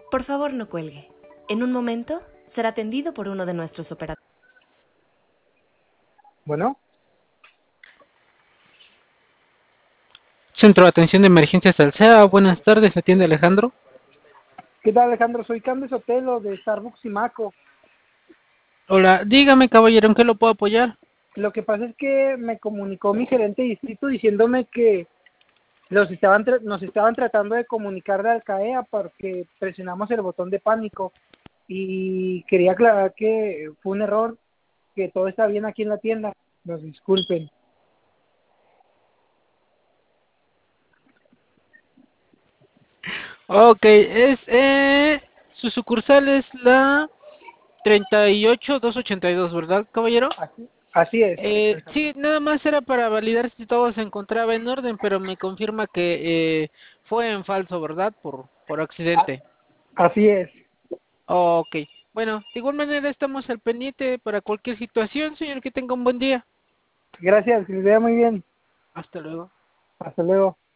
Por favor, no cuelgue. En un momento será atendido por uno de nuestros operadores. Bueno, Centro de Atención de Emergencias Alsea, buenas tardes, atiende Alejandro. ¿qué tal, Alejandro? Soy Candes Otelo de Starbucks y Maco. Hola, dígame caballero, ¿en qué lo puedo apoyar? Lo que pasa es que me comunicó mi gerente de distrito diciéndome que nos estaban tratando de comunicar de Alcaea porque presionamos el botón de pánico y quería aclarar que fue un error, que todo está bien aquí en la tienda. Nos disculpen. Ok, su sucursal es la 38282, ¿verdad, caballero? Así es. Sí, nada más era para validar si todo se encontraba en orden, pero me confirma que fue en falso, ¿verdad? Por accidente. Así es. Ok, bueno, de igual manera estamos al pendiente para cualquier situación, señor, que tenga un buen día. Gracias, que les vea muy bien. Hasta luego. Hasta luego.